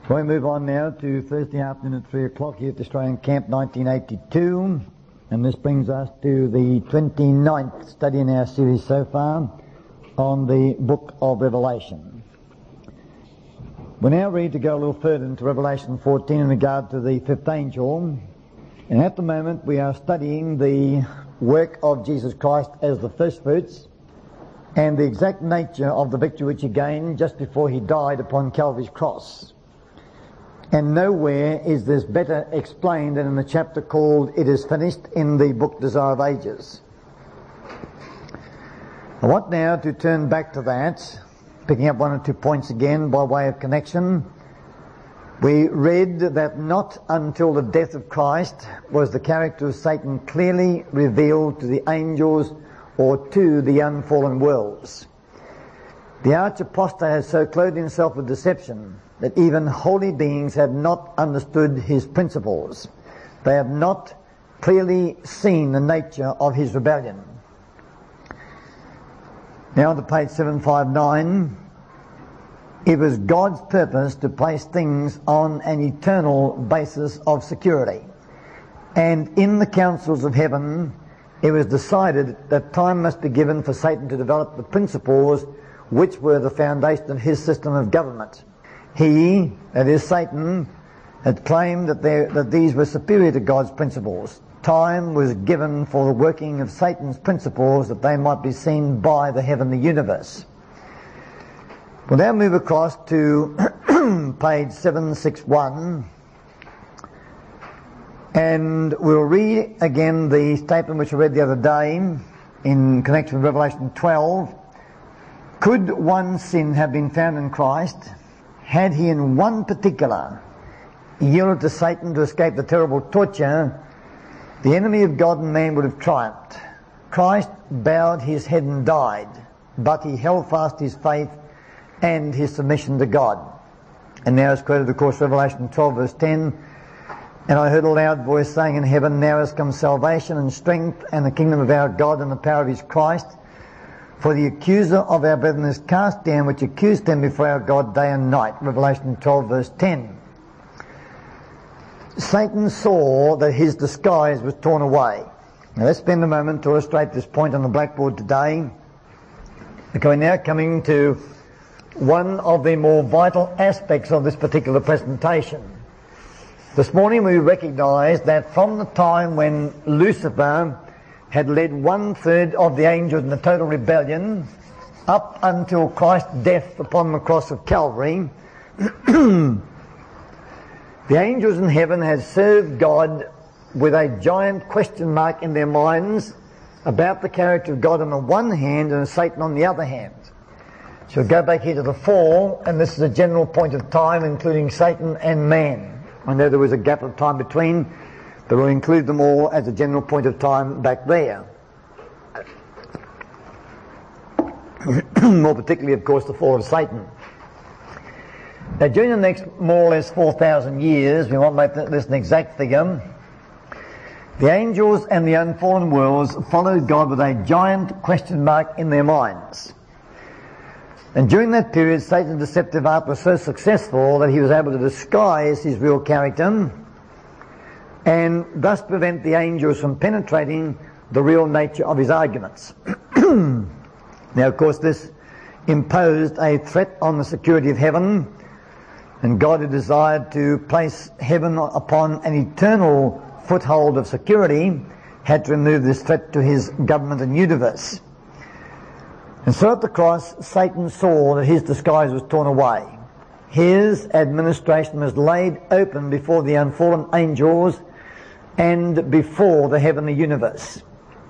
We move on now to Thursday afternoon at 3 o'clock here at Australian Camp 1982, and this brings us to the 29th study in our series so far on the book of Revelation. We're now ready to go a little further into Revelation 14 in regard to the fifth angel, and at the moment we are studying the work of Jesus Christ as the first fruits and the exact nature of the victory which he gained just before he died upon Calvary's cross. And nowhere is this better explained than in the chapter called It Is Finished in the book Desire of Ages. I want now to turn back to that, picking up one or two points again by way of connection. We read that not until the death of Christ was the character of Satan clearly revealed to the angels or to the unfallen worlds. The arch-apostate has so clothed himself with deception that even holy beings have not understood his principles. They have not clearly seen the nature of his rebellion. Now on to page 759. It was God's purpose to place things on an eternal basis of security. And in the councils of heaven, it was decided that time must be given for Satan to develop the principles which were the foundation of his system of government. He, that is Satan, had claimed that these were superior to God's principles. Time was given for the working of Satan's principles that they might be seen by the heavenly universe. We'll now move across to page 761, and we'll read again the statement which I read the other day in connection with Revelation 12. Could one sin have been found in Christ? Had he in one particular yielded to Satan to escape the terrible torture, the enemy of God and man would have triumphed. Christ bowed his head and died, but he held fast his faith and his submission to God. And now is quoted, of course, Revelation 12 verse 10. And I heard a loud voice saying in heaven, now has come salvation and strength and the kingdom of our God and the power of his Christ. For the accuser of our brethren is cast down, which accused them before our God day and night. Revelation 12 verse 10. Satan saw that his disguise was torn away. Now let's spend a moment to illustrate this point on the blackboard today. Okay, we're now coming to one of the more vital aspects of this particular presentation. This morning we recognized that from the time when Lucifer had led 1/3 of the angels in the total rebellion up until Christ's death upon the cross of Calvary, the angels in heaven had served God with a giant question mark in their minds about the character of God on the one hand and Satan on the other hand. So we'll go back here to the fall, and this is a general point of time including Satan and man. I know there was a gap of time between, but we'll include them all as a general point of time back there. More particularly, of course, the fall of Satan. Now, during the next more or less 4,000 years, we won't make this an exact figure, the angels and the unfallen worlds followed God with a giant question mark in their minds. And during that period, Satan's deceptive art was so successful that he was able to disguise his real character and thus prevent the angels from penetrating the real nature of his arguments. Now, of course, this imposed a threat on the security of heaven, and God, who desired to place heaven upon an eternal foothold of security, had to remove this threat to his government and universe. And so at the cross, Satan saw that his disguise was torn away. His administration was laid open before the unfallen angels and before the heavenly universe.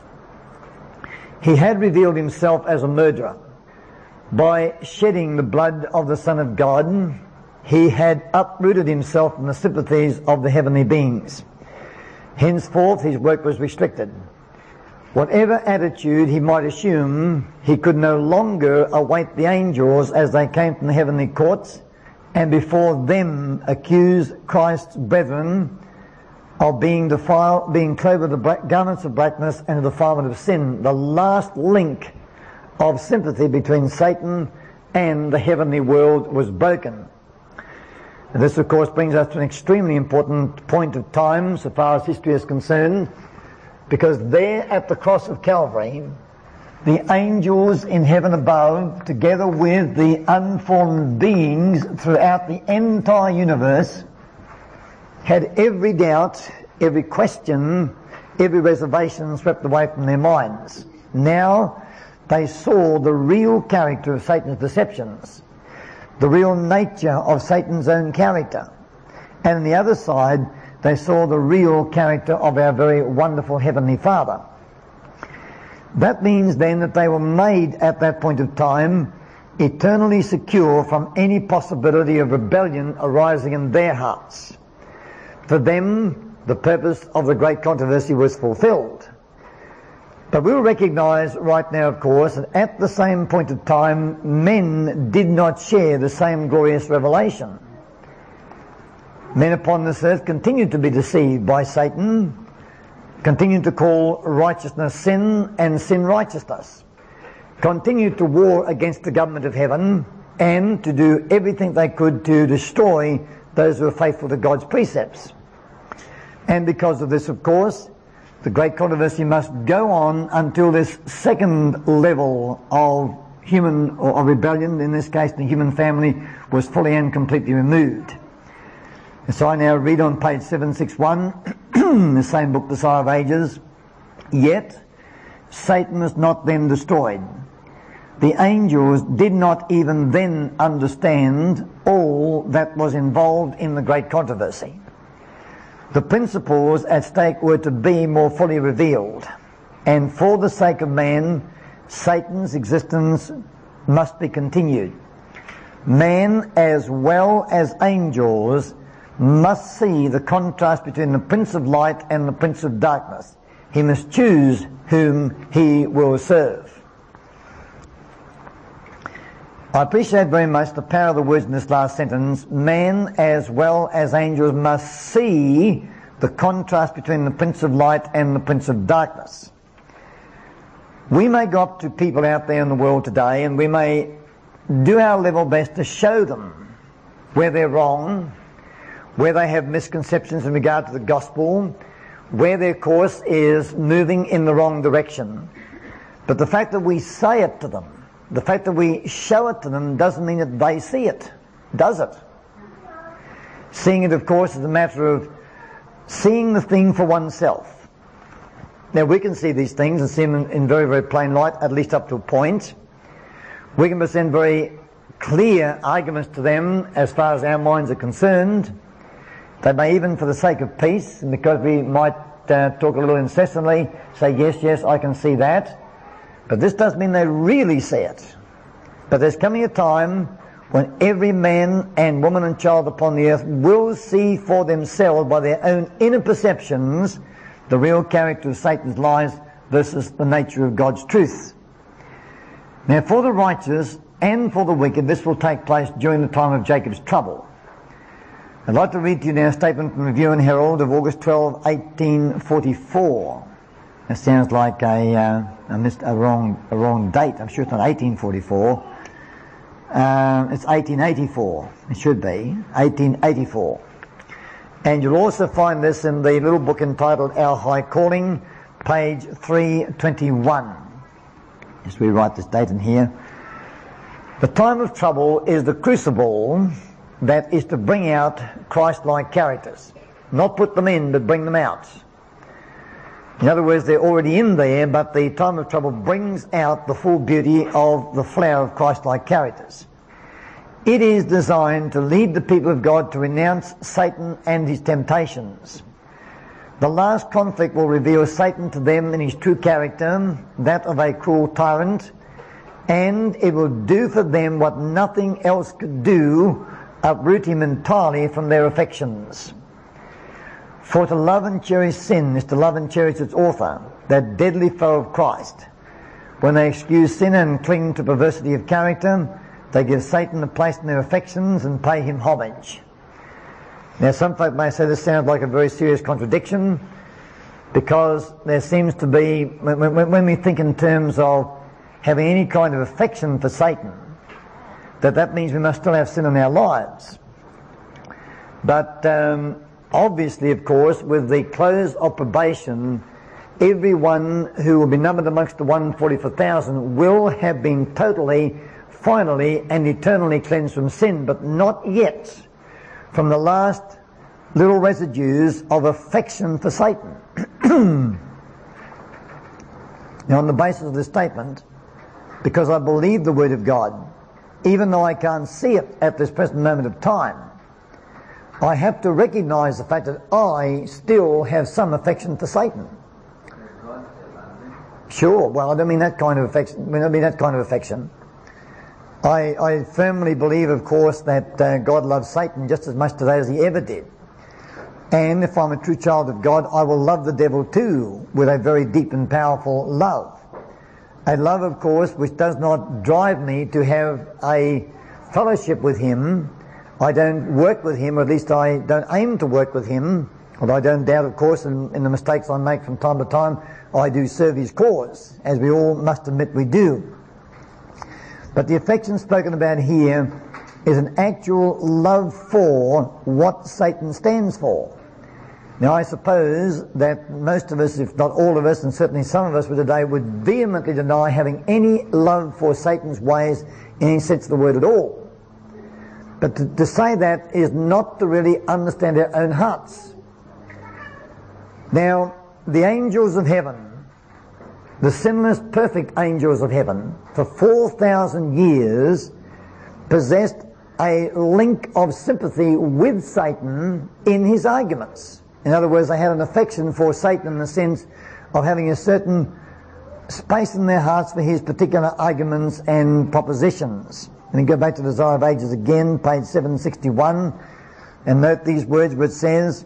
He had revealed himself as a murderer. By shedding the blood of the Son of God, he had uprooted himself from the sympathies of the heavenly beings. Henceforth, his work was restricted. Whatever attitude he might assume, he could no longer await the angels as they came from the heavenly courts, and before them accuse Christ's brethren of being defiled, being clothed with the garments of blackness and the defilement of sin. The last link of sympathy between Satan and the heavenly world was broken. And this, of course, brings us to an extremely important point of time so far as history is concerned, because there at the cross of Calvary, the angels in heaven above, together with the unformed beings throughout the entire universe, had every doubt, every question, every reservation swept away from their minds. Now they saw the real character of Satan's deceptions, the real nature of Satan's own character. And on the other side, they saw the real character of our very wonderful Heavenly Father. That means then that they were made at that point of time eternally secure from any possibility of rebellion arising in their hearts. For them, the purpose of the great controversy was fulfilled. But we'll recognize right now, of course, that at the same point of time, men did not share the same glorious revelation. Men upon this earth continued to be deceived by Satan, continued to call righteousness sin and sin righteousness, continued to war against the government of heaven, and to do everything they could to destroy those who are faithful to God's precepts. And because of this, of course, the great controversy must go on until this second level of human, or rebellion, in this case the human family, was fully and completely removed. And so I now read on page 761, the same book, Desire of Ages, "Yet Satan was not then destroyed. The angels did not even then understand all that was involved in the great controversy. The principles at stake were to be more fully revealed, and for the sake of man, Satan's existence must be continued. Man, as well as angels, must see the contrast between the Prince of Light and the Prince of Darkness. He must choose whom he will serve." I appreciate very much the power of the words in this last sentence. Man, as well as angels, must see the contrast between the Prince of Light and the Prince of Darkness. We may go up to people out there in the world today and we may do our level best to show them where they're wrong, where they have misconceptions in regard to the gospel, where their course is moving in the wrong direction. But the fact that we say it to them, the fact that we show it to them, doesn't mean that they see it, does it? Seeing it, of course, is a matter of seeing the thing for oneself. Now, we can see these things and see them in very, very plain light, at least up to a point. We can present very clear arguments to them as far as our minds are concerned. They may even, for the sake of peace, and because we might talk a little incessantly, say, yes, I can see that. But this doesn't mean they really see it. But there's coming a time when every man and woman and child upon the earth will see for themselves, by their own inner perceptions, the real character of Satan's lies versus the nature of God's truth. Now, for the righteous and for the wicked, this will take place during the time of Jacob's trouble. I'd like to read to you now a statement from Review and Herald of August 12, 1844. It sounds like I missed a wrong date. I'm sure it's not 1844. It's 1884. It should be 1884. And you'll also find this in the little book entitled Our High Calling, page 321. Just rewrite this date in here. The time of trouble is the crucible that is to bring out Christ-like characters. Not put them in, but bring them out. In other words, they're already in there, but the time of trouble brings out the full beauty of the flower of Christ-like characters. It is designed to lead the people of God to renounce Satan and his temptations. The last conflict will reveal Satan to them in his true character, that of a cruel tyrant, and it will do for them what nothing else could do, uproot him entirely from their affections. For to love and cherish sin is to love and cherish its author, that deadly foe of Christ. When they excuse sin and cling to perversity of character, they give Satan a place in their affections and pay him homage. Now, some folk may say this sounds like a very serious contradiction, because there seems to be, when we think in terms of having any kind of affection for Satan, that means we must still have sin in our lives. But obviously, of course, with the close of probation, everyone who will be numbered amongst the 144,000 will have been totally, finally, and eternally cleansed from sin, but not yet from the last little residues of affection for Satan. Now, on the basis of this statement, because I believe the Word of God, even though I can't see it at this present moment of time, I have to recognize the fact that I still have some affection for Satan. Sure, well, I don't mean that kind of affection. I firmly believe, of course, that God loves Satan just as much today as he ever did. And if I'm a true child of God, I will love the devil too, with a very deep and powerful love. A love, of course, which does not drive me to have a fellowship with him. I don't work with him, or at least I don't aim to work with him. Although I don't doubt, of course, in the mistakes I make from time to time, I do serve his cause, as we all must admit we do. But the affection spoken about here is an actual love for what Satan stands for. Now, I suppose that most of us, if not all of us, and certainly some of us today, would vehemently deny having any love for Satan's ways in any sense of the word at all. But to say that is not to really understand our own hearts. Now, the angels of heaven, the sinless, perfect angels of heaven, for 4,000 years possessed a link of sympathy with Satan in his arguments. In other words, they had an affection for Satan in the sense of having a certain space in their hearts for his particular arguments and propositions. And you go back to the Desire of Ages again, page 761, and note these words where it says,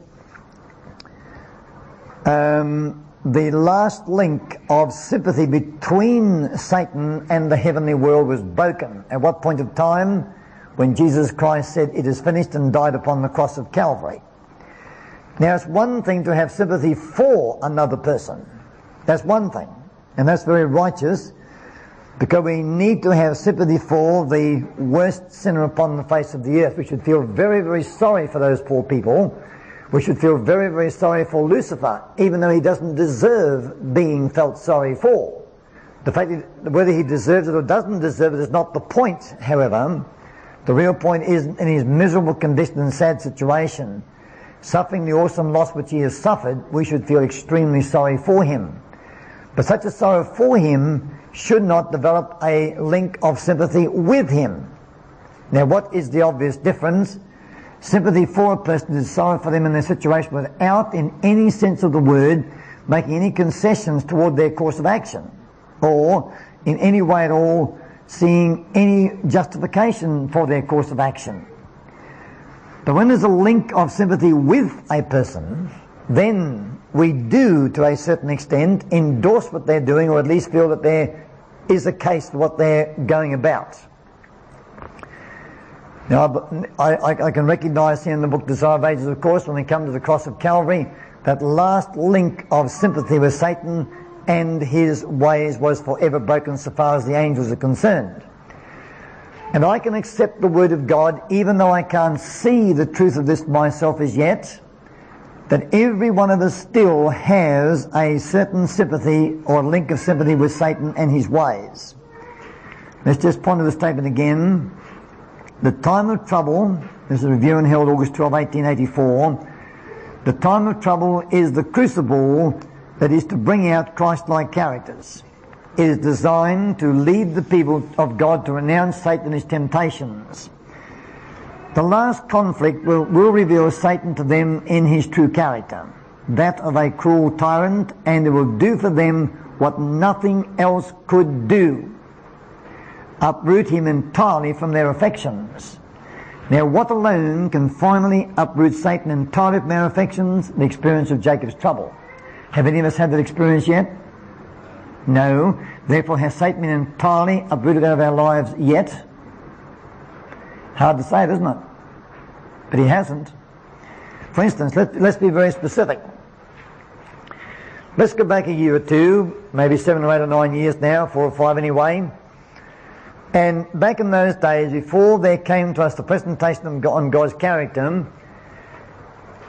the last link of sympathy between Satan and the heavenly world was broken. At what point of time? When Jesus Christ said, "It is finished," and died upon the cross of Calvary. Now, it's one thing to have sympathy for another person. That's one thing. And that's very righteous, because we need to have sympathy for the worst sinner upon the face of the earth. We should feel very, very sorry for those poor people. We should feel very, very sorry for Lucifer, even though he doesn't deserve being felt sorry for. The fact that whether he deserves it or doesn't deserve it is not the point, however. The real point is, in his miserable condition and sad situation, suffering the awesome loss which he has suffered, we should feel extremely sorry for him. But such a sorrow for him should not develop a link of sympathy with him. Now, what is the obvious difference? Sympathy for a person is sorrow for them in their situation without, in any sense of the word, making any concessions toward their course of action, or in any way at all seeing any justification for their course of action. But when there's a link of sympathy with a person, then we do, to a certain extent, endorse what they're doing, or at least feel that there is a case for what they're going about. Now, I can recognise here in the book Desire of Ages, of course, when we come to the cross of Calvary, that last link of sympathy with Satan and his ways was forever broken so far as the angels are concerned. And I can accept the Word of God, even though I can't see the truth of this myself as yet, that every one of us still has a certain sympathy or link of sympathy with Satan and his ways. Let's just ponder the statement again. The time of trouble, this is a review and held August 12, 1884, the time of trouble is the crucible that is to bring out Christ-like characters. It is designed to lead the people of God to renounce Satan and his temptations. The last conflict will reveal Satan to them in his true character, that of a cruel tyrant, and it will do for them what nothing else could do: uproot him entirely from their affections. Now, what alone can finally uproot Satan entirely from our affections? The experience of Jacob's trouble. Have any of us had that experience yet? No. Therefore, has Satan been entirely uprooted out of our lives yet? Hard to say it, isn't it? But he hasn't. For instance, let's be very specific. Let's go back a year or two, maybe 7 or 8 or 9 years now, 4 or 5 anyway. And back in those days, before there came to us the presentation on God's character,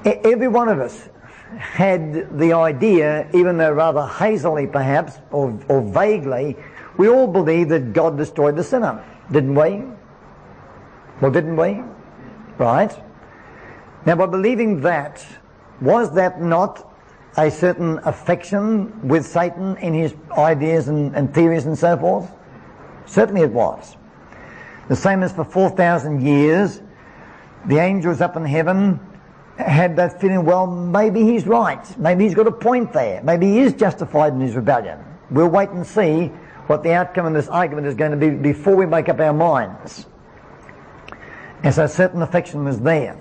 Every one of us had the idea, even though rather hazily perhaps, or vaguely, we all believed that God destroyed the sinner, didn't we? Well, didn't we? Right? Now, by believing that, was that not a certain affection with Satan in his ideas and theories and so forth? Certainly it was. The same as for 4,000 years, the angels up in heaven had that feeling, well, maybe he's right. Maybe he's got a point there. Maybe he is justified in his rebellion. We'll wait and see what the outcome of this argument is going to be before we make up our minds. And so a certain affection was there.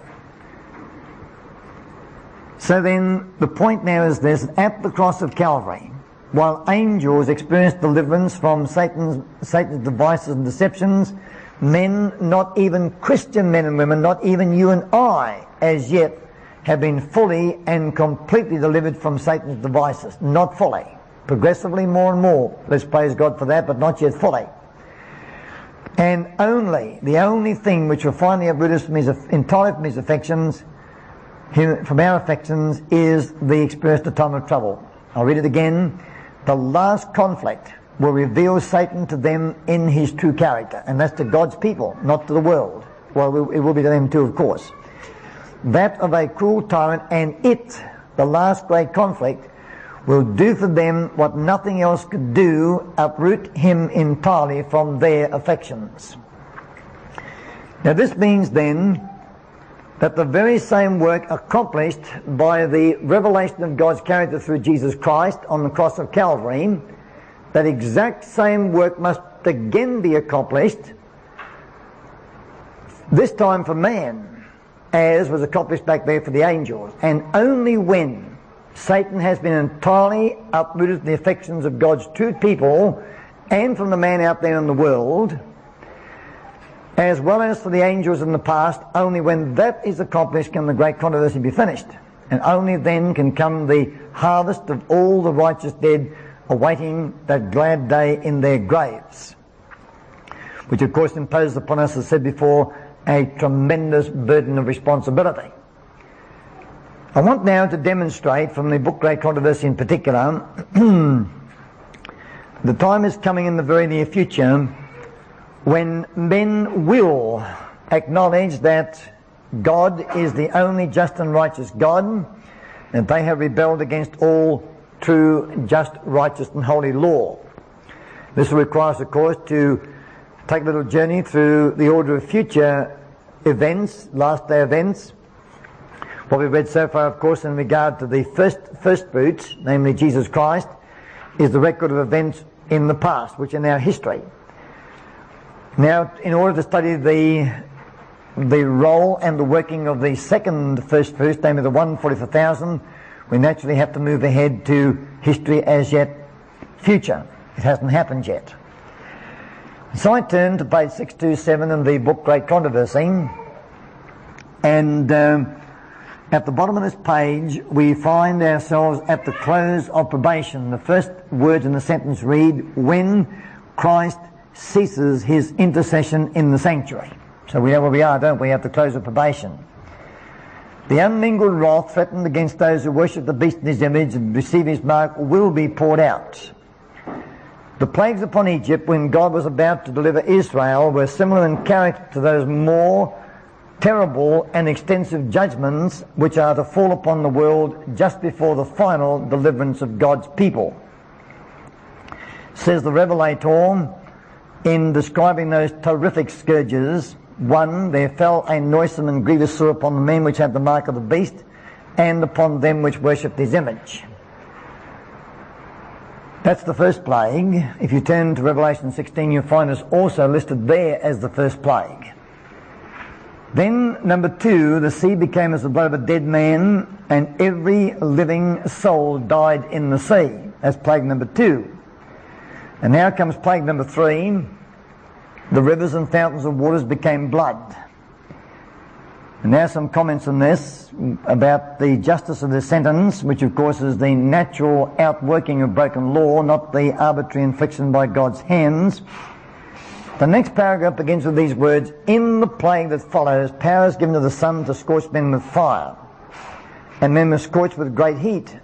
So then the point now is this: at the cross of Calvary, while angels experienced deliverance from Satan's devices and deceptions, men, not even Christian men and women, not even you and I, as yet, have been fully and completely delivered from Satan's devices. Not fully. Progressively more and more. Let's praise God for that, but not yet fully. And the only thing which will finally uproot us entirely from his affections, from our affections, is the experience of time of trouble. I'll read it again. The last conflict will reveal Satan to them in his true character, and that's to God's people, not to the world. Well, it will be to them too, of course. That of a cruel tyrant, and the last great conflict, will do for them what nothing else could do: uproot him entirely from their affections. Now this means then that the very same work accomplished by the revelation of God's character through Jesus Christ on the cross of Calvary, that exact same work must again be accomplished, this time for man, as was accomplished back there for the angels. And only when Satan has been entirely uprooted from the affections of God's true people and from the man out there in the world, as well as for the angels in the past, only when that is accomplished can the great controversy be finished. And only then can come the harvest of all the righteous dead awaiting that glad day in their graves, which of course imposes upon us, as I said before, a tremendous burden of responsibility. I want now to demonstrate from the book Great Controversy in particular, the time is coming in the very near future when men will acknowledge that God is the only just and righteous God, and they have rebelled against all true, just, righteous and holy law. This will require us, of course, to take a little journey through the order of future events, last day events. What we've read so far, of course, in regard to the first fruits, namely Jesus Christ, is the record of events in the past, which are now history. Now, in order to study the role and the working of the second first fruits, namely the 144,000, we naturally have to move ahead to history as yet future. It hasn't happened yet. So I turn to page 627 in the book Great Controversy, and at the bottom of this page we find ourselves at the close of probation. The first words in the sentence read, when Christ ceases his intercession in the sanctuary. So we know where we are, don't we, at the close of probation. The unmingled wrath threatened against those who worship the beast in his image and receive his mark will be poured out. The plagues upon Egypt when God was about to deliver Israel were similar in character to those more terrible and extensive judgments which are to fall upon the world just before the final deliverance of God's people. Says the Revelator in describing those terrific scourges, 1, there fell a noisome and grievous sore upon the men which had the mark of the beast, and upon them which worshipped his image. That's the first plague. If you turn to Revelation 16, you'll find us also listed there as the first plague. Then, number 2, the sea became as the blood of a dead man, and every living soul died in the sea. That's plague number 2. And now comes plague number 3. The rivers and fountains of waters became blood. And now some comments on this about the justice of the sentence, which of course is the natural outworking of broken law, not the arbitrary infliction by God's hands. The next paragraph begins with these words, in the plague that follows, power is given to the sun to scorch men with fire. and men were scorched with great heat.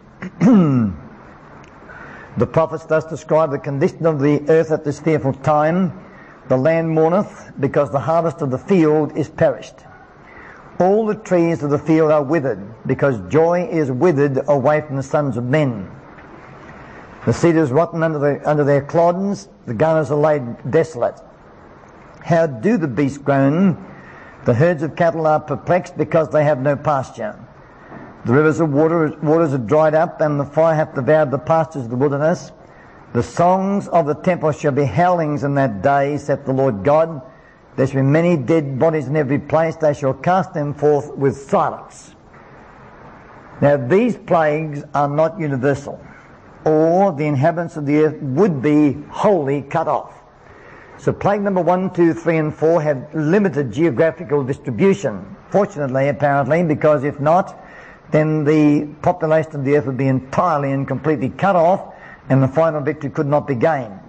The prophets thus describe the condition of the earth at this fearful time. The land mourneth, because the harvest of the field is perished. All the trees of the field are withered, because joy is withered away from the sons of men. The cedars rotten under their clods, the gunners are laid desolate. How do the beasts groan? The herds of cattle are perplexed, because they have no pasture. The rivers of waters are dried up, and the fire hath devoured the pastures of the wilderness. The songs of the temple shall be howlings in that day, saith the Lord God. There shall be many dead bodies in every place. They shall cast them forth with silence. Now these plagues are not universal, or the inhabitants of the earth would be wholly cut off. So plague number 1, 2, 3 and 4 had limited geographical distribution. Fortunately, apparently, because if not, then the population of the earth would be entirely and completely cut off, and the final victory could not be gained.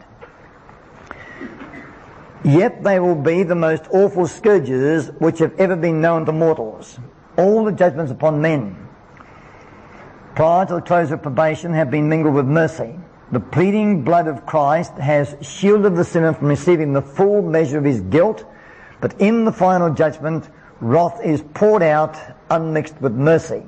Yet they will be the most awful scourges which have ever been known to mortals. All the judgments upon men prior to the close of probation have been mingled with mercy. The pleading blood of Christ has shielded the sinner from receiving the full measure of his guilt, but in the final judgment, wrath is poured out unmixed with mercy.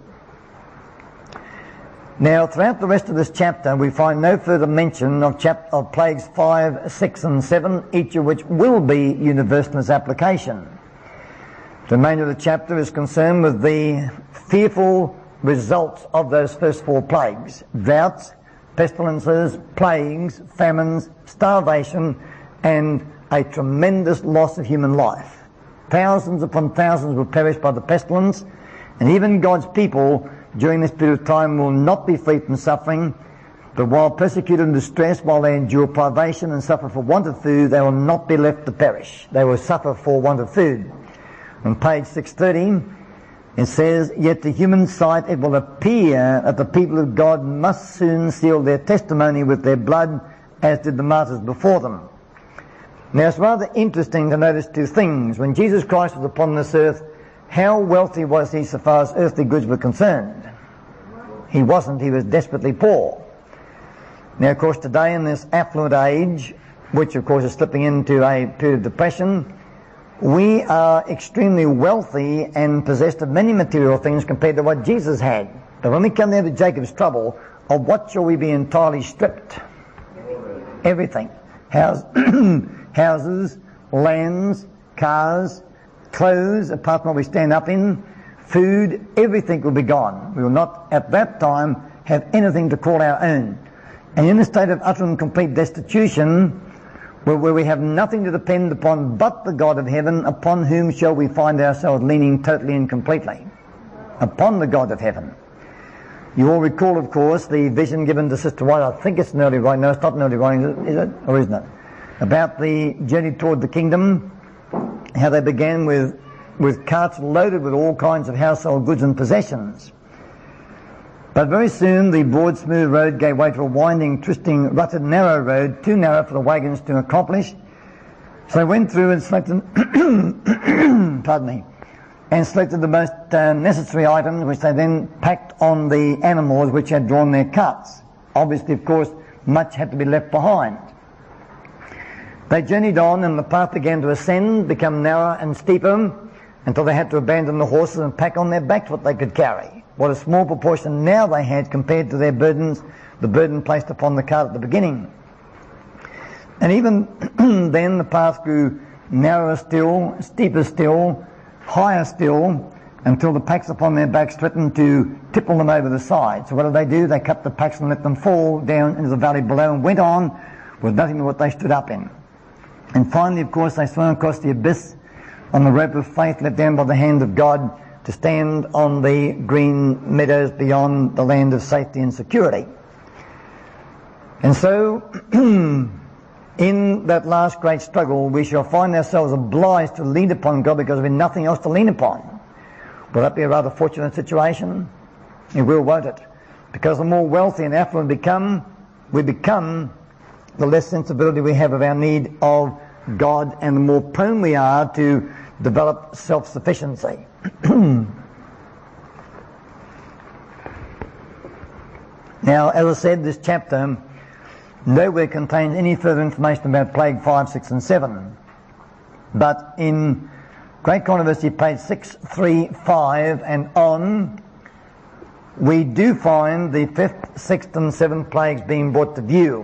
Now, throughout the rest of this chapter, we find no further mention of plagues 5, 6 and 7, each of which will be universal in its application. The remainder of the chapter is concerned with the fearful results of those first 4 plagues: droughts, pestilences, plagues, famines, starvation, and a tremendous loss of human life. Thousands upon thousands will perish by the pestilence, and even God's people during this period of time will not be free from suffering, but while persecuted and distressed, while they endure privation and suffer for want of food, they will not be left to perish. They will suffer for want of food. On page 630, it says, "Yet to human sight it will appear that the people of God must soon seal their testimony with their blood, as did the martyrs before them." Now it's rather interesting to notice 2 things. When Jesus Christ was upon this earth, how wealthy was he so far as earthly goods were concerned? He wasn't. He was desperately poor. Now, of course, today in this affluent age, which of course is slipping into a period of depression, we are extremely wealthy and possessed of many material things compared to what Jesus had. But when we come there to Jacob's trouble, of what shall we be entirely stripped? Everything. Houses, lands, cars, clothes, apart from what we stand up in, food, everything will be gone. We will not at that time have anything to call our own. And in a state of utter and complete destitution, where we have nothing to depend upon but the God of heaven, upon whom shall we find ourselves leaning totally and completely? Upon the God of heaven. You all recall, of course, the vision given to Sister White. I think it's an early writing. No, it's not an early writing, is it? Or isn't it? About the journey toward the kingdom, how they began with carts loaded with all kinds of household goods and possessions. But very soon the broad, smooth road gave way to a winding, twisting, rutted, narrow road, too narrow for the wagons to accomplish. So they went through and selected, pardon me, and selected the most necessary items, which they then packed on the animals which had drawn their carts. Obviously, of course, much had to be left behind. They journeyed on, and the path began to ascend, become narrower and steeper, until they had to abandon the horses and pack on their backs what they could carry. What a small proportion now they had compared to their burdens, the burden placed upon the cart at the beginning. And even then the path grew narrower still, steeper still, higher still, until the packs upon their backs threatened to tipple them over the side. So what did they do? They cut the packs and let them fall down into the valley below and went on with nothing but what they stood up in. And finally, of course, they swung across the abyss on the rope of faith let down by the hand of God to stand on the green meadows beyond the land of safety and security. And so, in that last great struggle, we shall find ourselves obliged to lean upon God because we have nothing else to lean upon. Will that be a rather fortunate situation? It will, won't it? Because the more wealthy and affluent we become, the less sensibility we have of our need of God, and the more prone we are to develop self-sufficiency. Now, as I said, this chapter nowhere contains any further information about plague 5, 6 and 7. But in Great Controversy, page 635 and on, we do find the 5th, 6th and 7th plagues being brought to view.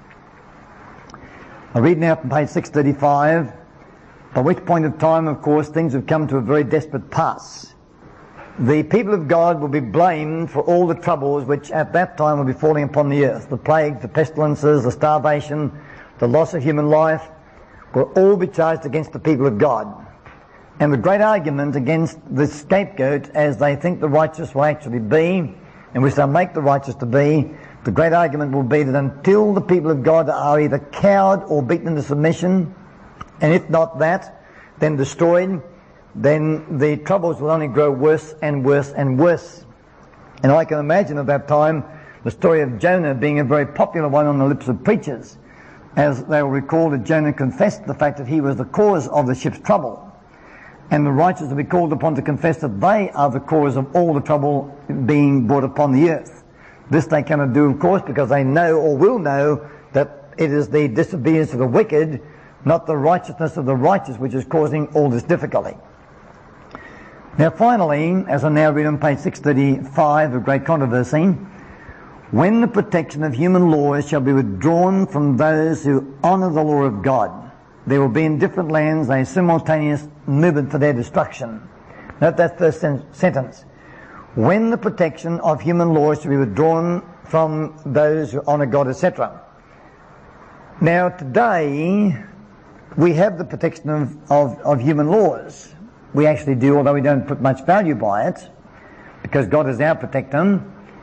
I read now from page 635, by which point of time, of course, things have come to a very desperate pass. The people of God will be blamed for all the troubles which at that time will be falling upon the earth. The plague, the pestilences, the starvation, the loss of human life will all be charged against the people of God. And the great argument against the scapegoat, as they think the righteous will actually be, and which they'll make the righteous to be, the great argument will be that until the people of God are either cowed or beaten into submission, and if not that, then destroyed, then the troubles will only grow worse and worse and worse. And I can imagine at that time the story of Jonah being a very popular one on the lips of preachers, as they will recall that Jonah confessed the fact that he was the cause of the ship's trouble. And the righteous will be called upon to confess that they are the cause of all the trouble being brought upon the earth. This they cannot do, of course, because they know or will know that it is the disobedience of the wicked, not the righteousness of the righteous, which is causing all this difficulty. Now finally, as I now read on page 635 of Great Controversy, when the protection of human laws shall be withdrawn from those who honour the law of God, there will be in different lands a simultaneous movement for their destruction. Note that first sentence. When the protection of human laws shall be withdrawn from those who honour God, etc. Now today, we have the protection of human laws. We actually do, although we don't put much value by it, because God is our protector.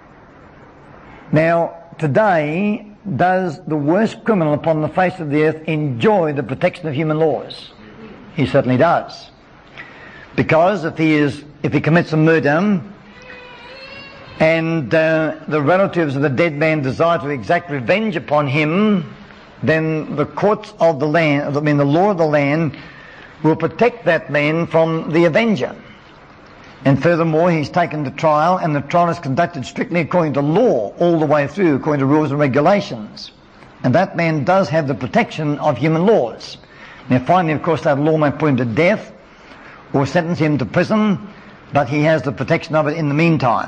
Now, today, does the worst criminal upon the face of the earth enjoy the protection of human laws? He certainly does. Because if he commits a murder, and the relatives of the dead man desire to exact revenge upon him, then the courts of the land, the law of the land, will protect that man from the avenger. And furthermore, he's taken to trial, and the trial is conducted strictly according to law all the way through, according to rules and regulations. And that man does have the protection of human laws. Now finally, of course, that law may put him to death or sentence him to prison, but he has the protection of it in the meantime.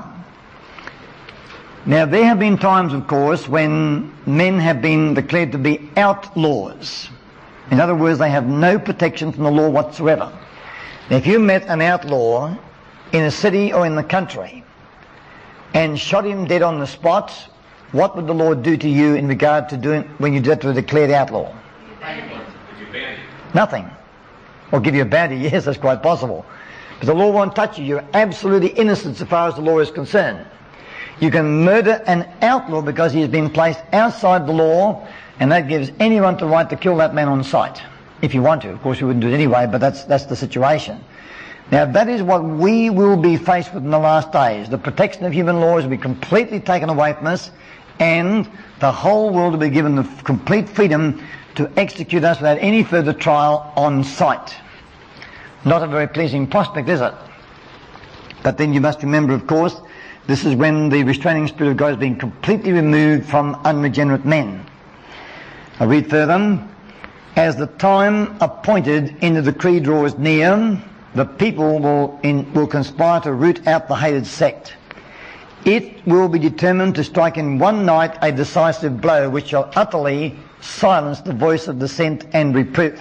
Now there have been times, of course, when men have been declared to be outlaws. In other words, they have no protection from the law whatsoever. Now if you met an outlaw in a city or in the country and shot him dead on the spot, what would the law do to you in regard to doing when you did to a declared outlaw? Nothing. Or give you a bounty, yes, that's quite possible. But the law won't touch you. You're absolutely innocent so far as the law is concerned. You can murder an outlaw because he has been placed outside the law, and that gives anyone the right to kill that man on sight. If you want to. Of course you wouldn't do it anyway, but that's the situation. Now that is what we will be faced with in the last days. The protection of human laws will be completely taken away from us, and the whole world will be given the complete freedom to execute us without any further trial on sight. Not a very pleasing prospect, is it? But then you must remember, of course, this is when the restraining spirit of God is being completely removed from unregenerate men. I read further. As the time appointed in the decree draws near, the people will conspire to root out the hated sect. It will be determined to strike in one night a decisive blow which shall utterly silence the voice of dissent and reproof.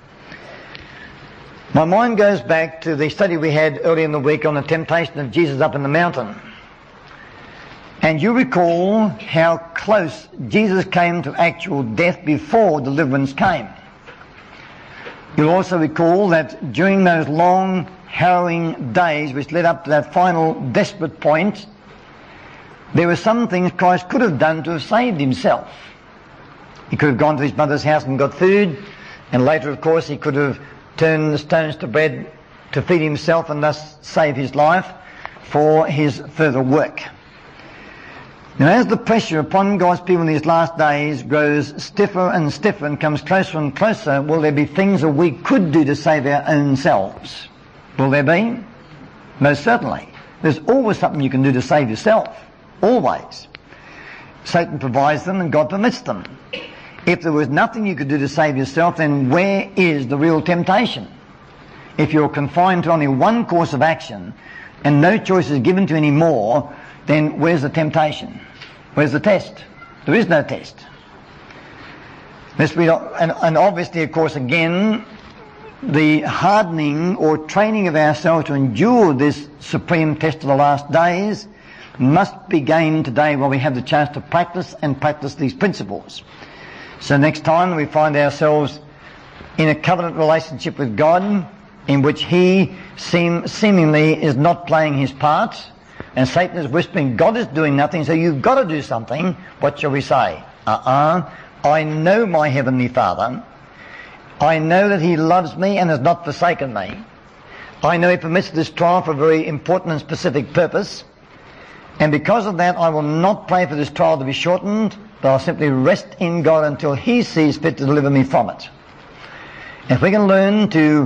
My mind goes back to the study we had earlier in the week on the temptation of Jesus up in the mountain. And you recall how close Jesus came to actual death before deliverance came. You'll also recall that during those long, harrowing days which led up to that final desperate point, there were some things Christ could have done to have saved himself. He could have gone to his mother's house and got food, and later, of course, he could have turned the stones to bread to feed himself and thus save his life for his further work. Now, as the pressure upon God's people in these last days grows stiffer and stiffer and comes closer and closer, will there be things that we could do to save our own selves? Will there be? Most certainly. There's always something you can do to save yourself. Always. Satan provides them and God permits them. If there was nothing you could do to save yourself, then where is the real temptation? If you're confined to only one course of action and no choice is given to you anymore, then where's the temptation? Where's the test? There is no test. And obviously, of course, again, the hardening or training of ourselves to endure this supreme test of the last days must be gained today while we have the chance to practice these principles. So next time we find ourselves in a covenant relationship with God in which He seemingly is not playing His part, and Satan is whispering, God is doing nothing, so you've got to do something, what shall we say? I know my Heavenly Father. I know that He loves me and has not forsaken me. I know He permits this trial for a very important and specific purpose. And because of that, I will not pray for this trial to be shortened, but I'll simply rest in God until He sees fit to deliver me from it. If we can learn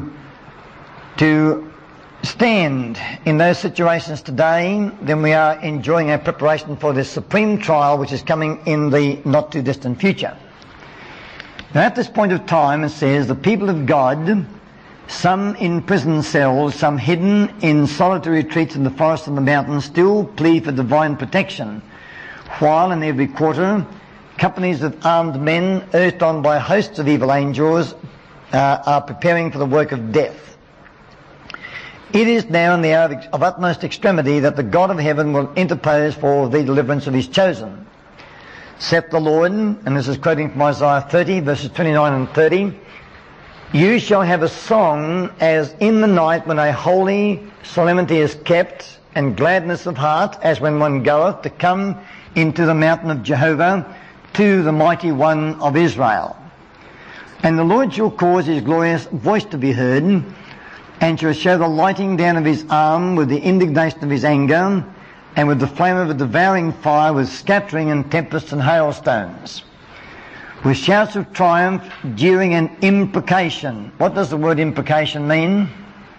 to stand in those situations today, then we are enjoying our preparation for this supreme trial which is coming in the not too distant future. Now at this point of time, it says, the people of God, some in prison cells, some hidden in solitary retreats in the forests and the mountains, still plead for divine protection, while in every quarter, companies of armed men, urged on by hosts of evil angels, are preparing for the work of death. It is now in the hour of utmost extremity that the God of heaven will interpose for the deliverance of His chosen. Saith the Lord, and this is quoting from Isaiah 30, verses 29 and 30, you shall have a song as in the night when a holy solemnity is kept, and gladness of heart as when one goeth to come into the mountain of Jehovah, to the mighty one of Israel. And the Lord shall cause His glorious voice to be heard, and shall show the lighting down of His arm with the indignation of His anger, and with the flame of a devouring fire, with scattering and tempests and hailstones. With shouts of triumph, jeering and imprecation. What does the word imprecation mean?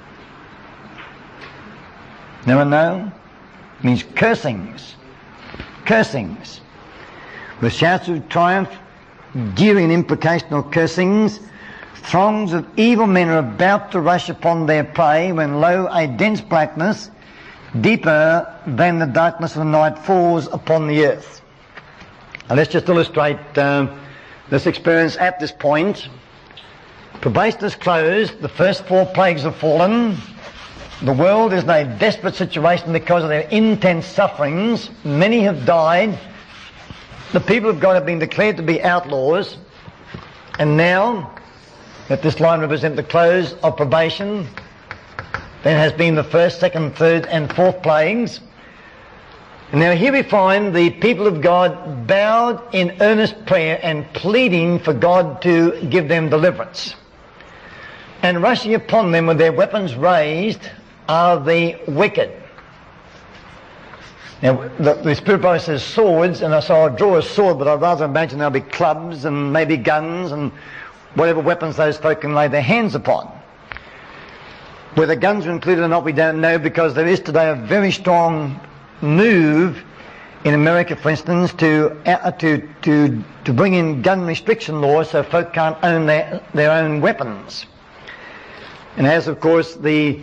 No one know? It means cursings. Cursings. With shouts of triumph, jeering and imprecation or cursings, throngs of evil men are about to rush upon their prey, when lo, a dense blackness, deeper than the darkness of the night, falls upon the earth. Now let's just illustrate this experience at this point. Probation is closed. The first 4 plagues have fallen. The world is in a desperate situation because of their intense sufferings. Many have died. The people of God have been declared to be outlaws. And now that this line represents the close of probation, there has been the first, second, third and fourth plagues. And now here we find the people of God bowed in earnest prayer and pleading for God to give them deliverance. And rushing upon them with their weapons raised are the wicked. Now the Spirit Bible says swords, and so I'll draw a sword, but I'd rather imagine there'll be clubs and maybe guns and whatever weapons those folk can lay their hands upon. Whether guns are included or not, we don't know, because there is today a very strong move in America, for instance, to bring in gun restriction laws so folk can't own their own weapons. And as, of course, the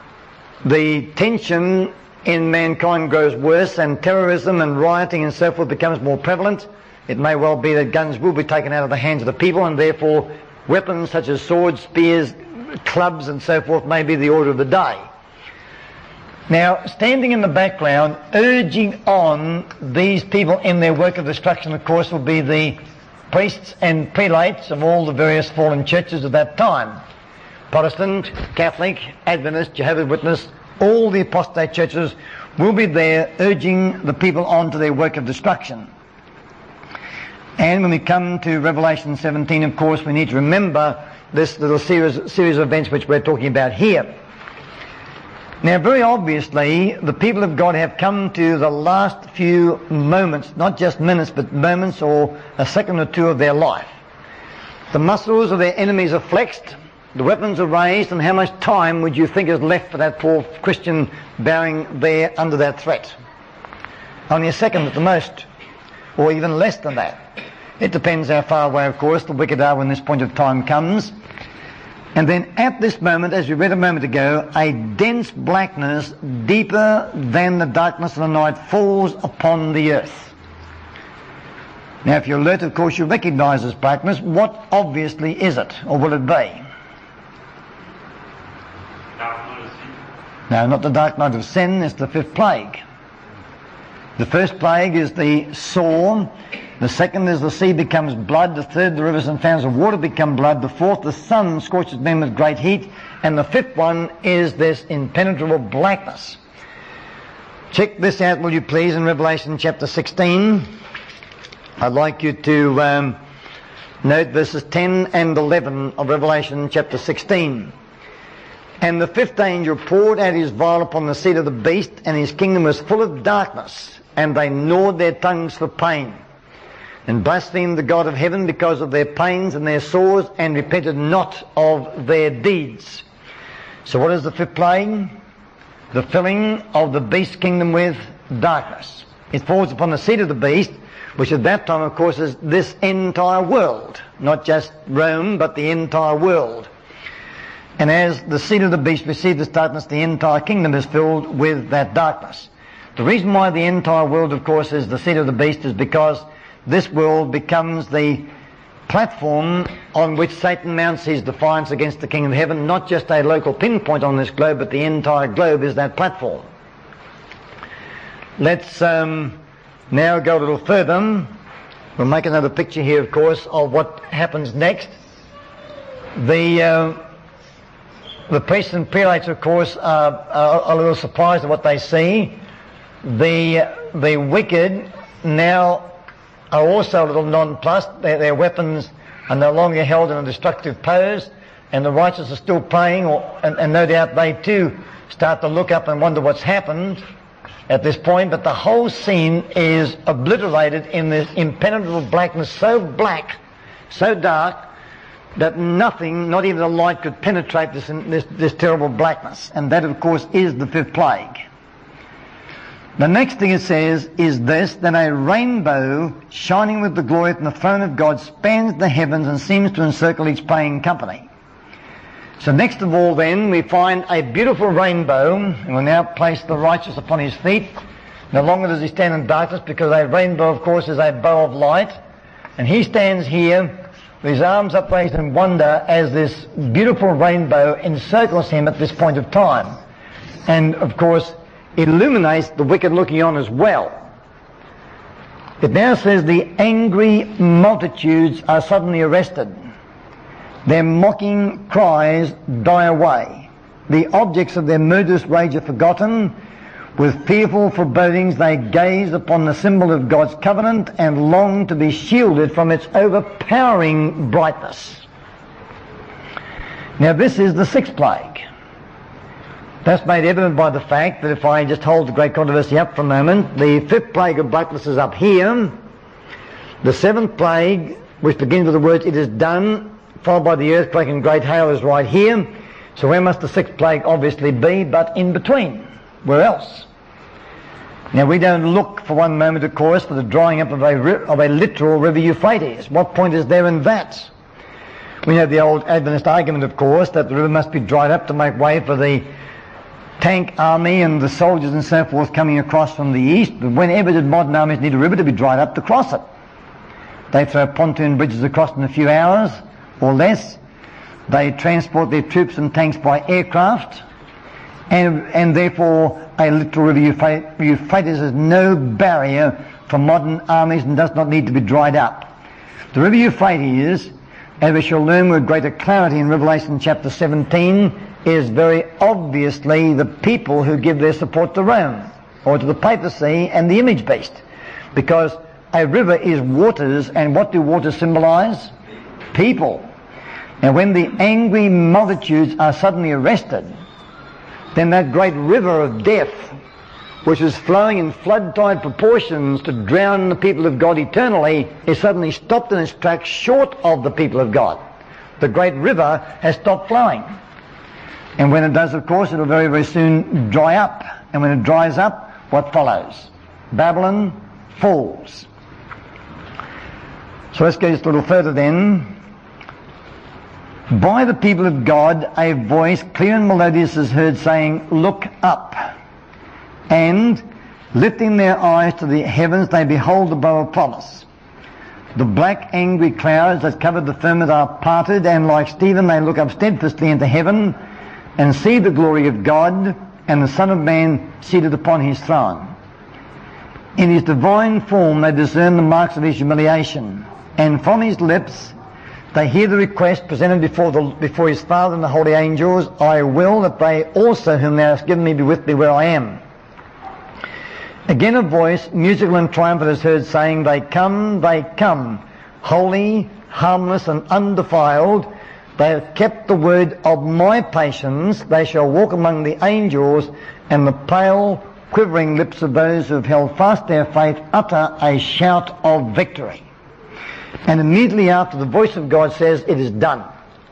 tension in mankind grows worse and terrorism and rioting and so forth becomes more prevalent, it may well be that guns will be taken out of the hands of the people, and therefore weapons such as swords, spears, clubs and so forth may be the order of the day. Now, standing in the background, urging on these people in their work of destruction, of course, will be the priests and prelates of all the various fallen churches of that time. Protestant, Catholic, Adventist, Jehovah's Witness, all the apostate churches will be there urging the people on to their work of destruction. And when we come to Revelation 17, of course, we need to remember this little series of events which we're talking about here. Now, very obviously, the people of God have come to the last few moments, not just minutes, but moments or a second or two of their life. The muscles of their enemies are flexed, the weapons are raised, and how much time would you think is left for that poor Christian bowing there under that threat? Only a second at the most. or even less than that. It depends how far away, of course, the wicked are when this point of time comes. And then at this moment, as we read a moment ago, a dense blackness deeper than the darkness of the night falls upon the earth. Now, if you're alert, of course, you recognize this blackness. What obviously is it, or will it be? No, not the dark night of sin, it's the fifth plague. The first plague is the sore. The second is the sea becomes blood. The third, the rivers and fountains of water become blood. The fourth, the sun scorches men with great heat. And the fifth one is this impenetrable blackness. Check this out, will you please, in Revelation chapter 16. I'd like you to note verses 10 and 11 of Revelation chapter 16. And the fifth angel poured out his vial upon the seat of the beast, and his kingdom was full of darkness, and they gnawed their tongues for pain, and blasphemed the God of heaven because of their pains and their sores, and repented not of their deeds. So what is the fifth plague? The filling of the beast's kingdom with darkness. It falls upon the seat of the beast, which at that time, of course, is this entire world. Not just Rome, but the entire world. And as the seed of the beast receives this darkness, the entire kingdom is filled with that darkness. The reason why the entire world, of course, is the seed of the beast is because this world becomes the platform on which Satan mounts his defiance against the King of Heaven. Not just a local pinpoint on this globe, but the entire globe is that platform. Let's now go a little further. We'll make another picture here, of course, of what happens next. The priests and prelates, of course, are a little surprised at what they see. The wicked now are also a little nonplussed. Their weapons are no longer held in a destructive pose, and the righteous are still praying, and no doubt they too start to look up and wonder what's happened at this point. But the whole scene is obliterated in this impenetrable blackness, so black, so dark, that nothing, not even the light, could penetrate this terrible blackness. And that, of course, is the fifth plague. The next thing it says is this, that a rainbow shining with the glory from the throne of God spans the heavens and seems to encircle each praying company. So next of all then, we find a beautiful rainbow, and we'll now place the righteous upon his feet. No longer does he stand in darkness, because a rainbow, of course, is a bow of light. And he stands here with his arms upraised in wonder as this beautiful rainbow encircles him at this point of time. And, of course, illuminates the wicked looking on as well. It now says the angry multitudes are suddenly arrested. Their mocking cries die away. The objects of their murderous rage are forgotten. With fearful forebodings they gaze upon the symbol of God's covenant and long to be shielded from its overpowering brightness. Now this is the sixth plague. That's made evident by the fact that if I just hold the great controversy up for a moment, the fifth plague of blackness is up here. The seventh plague, which begins with the words, "It is done," followed by the earthquake and great hail, is right here. So where must the sixth plague obviously be but in between? Where else? Now we don't look for one moment, of course, for the drying up of a literal river Euphrates. What point is there in that? We know the old Adventist argument, of course, that the river must be dried up to make way for the tank army and the soldiers and so forth coming across from the east. But whenever did modern armies need a river to be dried up to cross it? They throw pontoon bridges across in a few hours or less. They transport their troops and tanks by aircraft. And therefore a literal river Euphrates is no barrier for modern armies and does not need to be dried up. The river Euphrates, as we shall learn with greater clarity in Revelation chapter 17, is very obviously the people who give their support to Rome, or to the papacy and the image beast. Because a river is waters, and what do waters symbolize? People. Now when the angry multitudes are suddenly arrested, then that great river of death, which is flowing in flood tide proportions to drown the people of God eternally, is suddenly stopped in its tracks short of the people of God. The great river has stopped flowing. And when it does, of course, it'll very, very soon dry up. And when it dries up, what follows? Babylon falls. So let's go just a little further then. By the people of God, a voice clear and melodious is heard saying, "Look up." And lifting their eyes to the heavens, they behold the bow of promise. The black angry clouds that covered the firmament are parted, and like Stephen they look up steadfastly into heaven and see the glory of God and the Son of Man seated upon his throne. In his divine form they discern the marks of his humiliation, and from his lips they hear the request presented before his Father and the holy angels, "I will that they also whom thou hast given me be with me where I am." Again a voice, musical and triumphant, is heard saying, they come, holy, harmless and undefiled. They have kept the word of my patience. They shall walk among the angels, and the pale, quivering lips of those who have held fast their faith utter a shout of victory. And immediately after, the voice of God says, "It is done."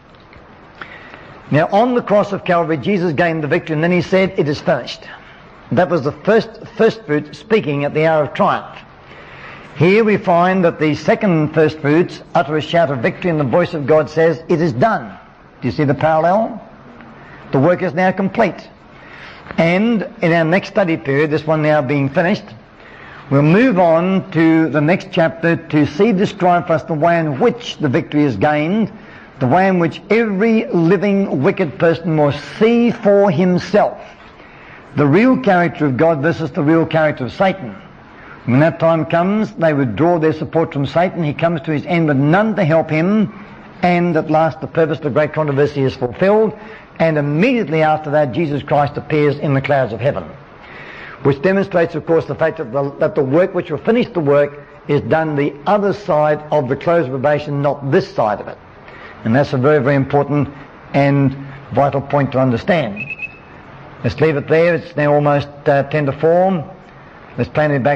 Now on the cross of Calvary, Jesus gained the victory, and then he said, "It is finished." That was the first fruit speaking at the hour of triumph. Here we find that the second first fruits utter a shout of victory, and the voice of God says, "It is done." Do you see the parallel? The work is now complete. And in our next study period, this one now being finished, we'll move on to the next chapter to see described for us the way in which the victory is gained, the way in which every living wicked person must see for himself the real character of God versus the real character of Satan. When that time comes, they withdraw their support from Satan. He comes to his end with none to help him, and at last the purpose of the great controversy is fulfilled, and immediately after that Jesus Christ appears in the clouds of heaven, which demonstrates, of course, the fact that the work which will finish the work is done the other side of the close of probation, not this side of it. And that's a very, very important and vital point to understand. Let's leave it there. It's now almost 10 to 4. Let's plan it back.